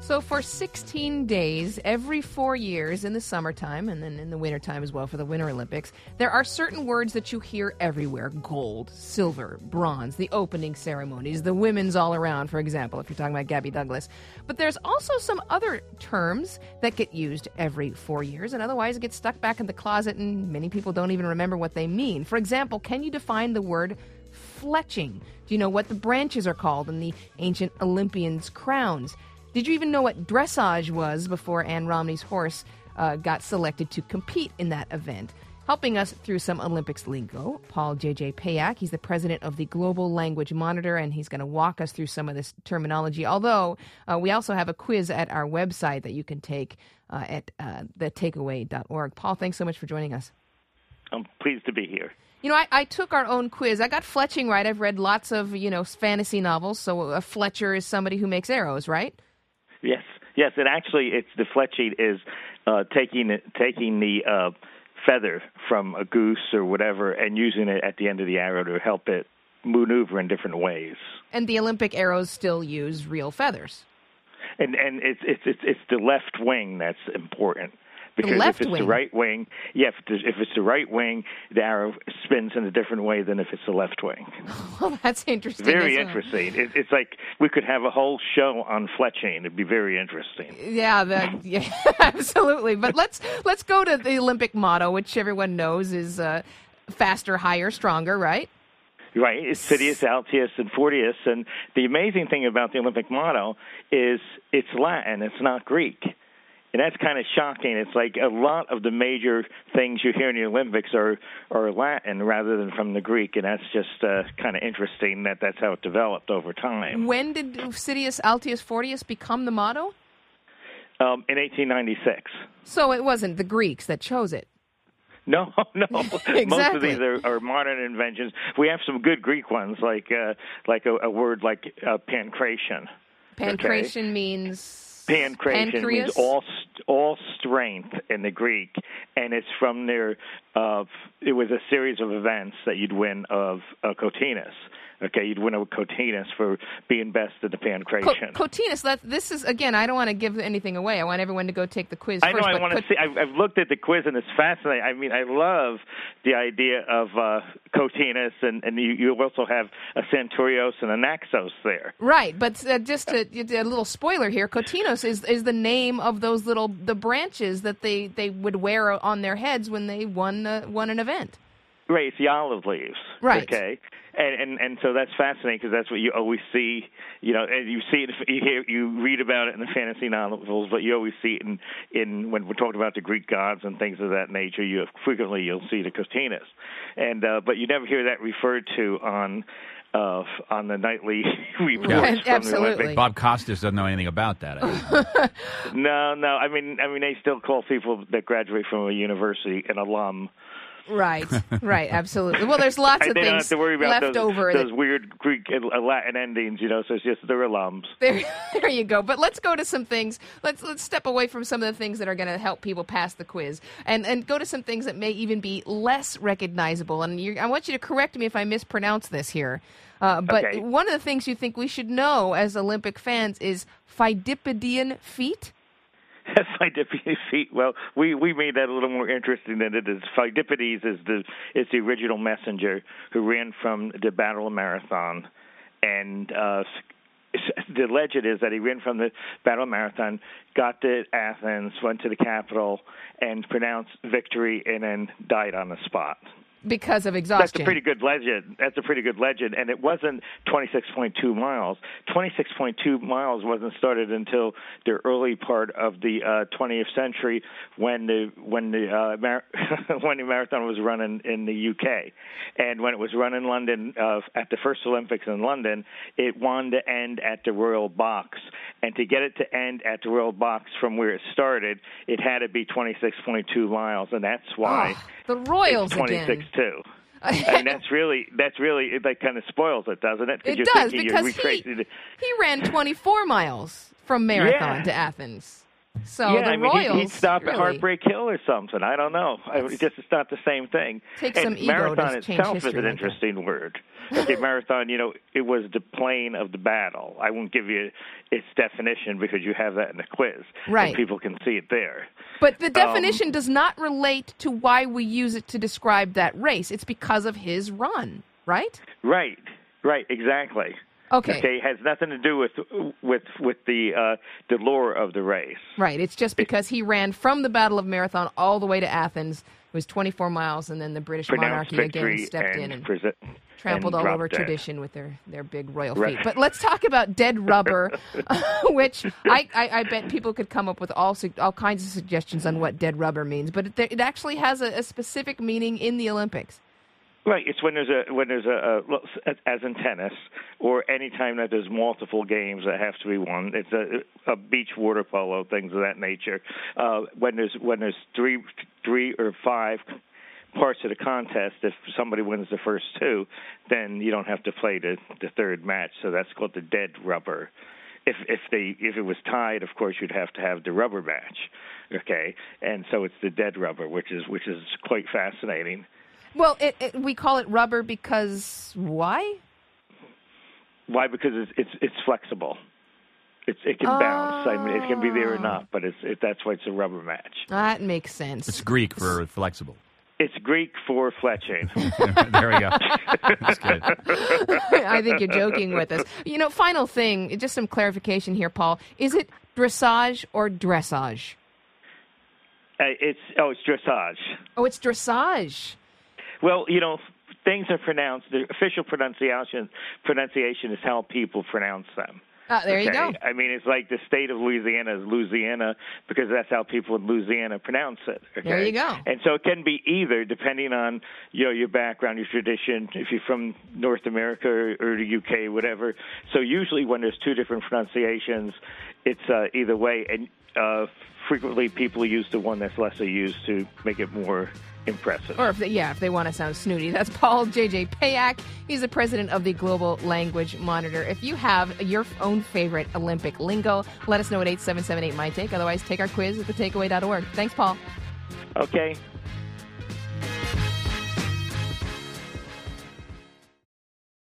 So for 16 days, every 4 years in the summertime, and then in the wintertime as well for the Winter Olympics, there are certain words that you hear everywhere. Gold, silver, bronze, the opening ceremonies, the women's all around, for example, if you're talking about Gabby Douglas. But there's also some other terms that get used every 4 years, and otherwise get stuck back in the closet, and many people don't even remember what they mean. For example, can you define the word fletching? Do you know what the branches are called in the ancient Olympians' crowns? Did you even know what dressage was before Ann Romney's horse got selected to compete in that event? Helping us through some Olympics lingo, Paul J.J. Payak. He's the president of the Global Language Monitor, and he's going to walk us through some of this terminology. Although we also have a quiz at our website that you can take at thetakeaway.org. Paul, thanks so much for joining us. I'm pleased to be here. You know, I took our own quiz. I got fletching right. I've read lots of, fantasy novels. So a fletcher is somebody who makes arrows, right? Yes, and actually, it's the fletching is taking the feather from a goose or whatever and using it at the end of the arrow to help it maneuver in different ways. And the Olympic arrows still use real feathers. And it's the left wing that's important. Because if it's the right wing, if it's the right wing, the arrow spins in a different way than if it's the left wing. Well, that's interesting. Very interesting. It's like we could have a whole show on fletching. It'd be very interesting. Yeah, absolutely. But let's go to the Olympic motto, which everyone knows is faster, higher, stronger, right? Right. It's Citius, Altius, and Fortius. And the amazing thing about the Olympic motto is it's Latin. It's not Greek. And that's kind of shocking. It's like a lot of the major things you hear in the Olympics are Latin rather than from the Greek, and that's just kind of interesting that that's how it developed over time. When did Citius, Altius, Fortius become the motto? In 1896. So it wasn't the Greeks that chose it. No. Exactly. Most of these are modern inventions. We have some good Greek ones, like a word like pancration. Pancration means... Pancration means all strength in the Greek, and it's from their. It was a series of events that you'd win of Cotinus. Okay, you'd win a Cotinus for being best at the pancration. Cotinus. This is again. I don't want to give anything away. I want everyone to go take the quiz first. I know. I want to see. I've looked at the quiz and it's fascinating. I mean, I love the idea of Cotinus, and you also have a Centurios and a Naxos there. Right, but just a little spoiler here. Cotinus is the name of those the branches that they would wear on their heads when they won an event. Right, it's the olive leaves. Right. Okay. And so that's fascinating because that's what you always see, and you see it, you read about it in the fantasy novels, but you always see it in when we're talking about the Greek gods and things of that nature. You'll see the Cotinus, and but you never hear that referred to on the nightly reports. Right, from absolutely. the Olympics. Bob Costas doesn't know anything about that. No. I mean, they still call people that graduate from a university an alum. Right, absolutely. Well, there's lots of they things don't have to worry about left over. Those weird Greek and Latin endings, so it's just they're alums. There you go. But let's go to some things. Let's step away from some of the things that are going to help people pass the quiz and go to some things that may even be less recognizable. And I want you to correct me if I mispronounce this here. But okay. One of the things you think we should know as Olympic fans is Pheidippidian feet. Pheidippides feet. Well, we made that a little more interesting than it is. Pheidippides is the original messenger who ran from the Battle of Marathon, and the legend is that he ran from the Battle of Marathon, got to Athens, went to the capital, and pronounced victory, and then died on the spot. Because of exhaustion. That's a pretty good legend. And it wasn't 26.2 miles. 26.2 miles wasn't started until the early part of the 20th century when the marathon was run in the UK. And when it was run in London at the first Olympics in London, it wanted to end at the Royal Box. And to get it to end at the Royal Box from where it started, it had to be 26.2 miles. And that's why the Royals it's 26.2. I mean, that's really that kind of spoils it, doesn't it? It does, because he ran 24 miles from Marathon to Athens. So yeah, the I mean, Royals he'd stop at really Heartbreak Hill or something. I don't know. It's not the same thing. Takes some and ego marathon to change itself is history an like that. interesting word. Okay, marathon, it was the plane of the battle. I won't give you its definition because you have that in the quiz. Right. And people can see it there. But the definition does not relate to why we use it to describe that race. It's because of his run, right? Right, exactly. Okay. It has nothing to do with the lore of the race. Right. It's just because he ran from the Battle of Marathon all the way to Athens. It was 24 miles, and then the British Pronounced monarchy again victory stepped in and trampled and all over dropped dead. tradition with their big royal Right. feet. But let's talk about dead rubber, which I bet people could come up with all kinds of suggestions on what dead rubber means. But it actually has a specific meaning in the Olympics. Right. It's when there's as in tennis, or any time that there's multiple games that have to be won. It's a beach water polo, things of that nature. When there's three or five parts of the contest, if somebody wins the first two, then you don't have to play the third match. So that's called the dead rubber. If it was tied, of course, you'd have to have the rubber match. Okay, and so it's the dead rubber, which is quite fascinating. Well, we call it rubber because why? Why? Because it's flexible. It can bounce. I mean, it can be there or not, but that's why it's a rubber match. That makes sense. It's Greek for flexible. It's Greek for fletching. There we go. That's good. I think you're joking with us. Final thing, just some clarification here, Paul. Is it dressage or dressage? It's dressage. Oh, it's dressage. Well, things are pronounced. The official pronunciation is how people pronounce them. There you go. I mean, it's like the state of Louisiana is Louisiana because that's how people in Louisiana pronounce it. Okay? There you go. And so it can be either, depending on your background, your tradition, if you're from North America or the UK, whatever. So usually when there's two different pronunciations, it's either way. And frequently people use the one that's lesser used to make it more impressive. Or if they want to sound snooty. That's Paul J.J. Payak. He's the president of the Global Language Monitor. If you have your own favorite Olympic lingo, let us know at 877-8-MY-TAKE. Otherwise, take our quiz at thetakeaway.org. Thanks, Paul. Okay.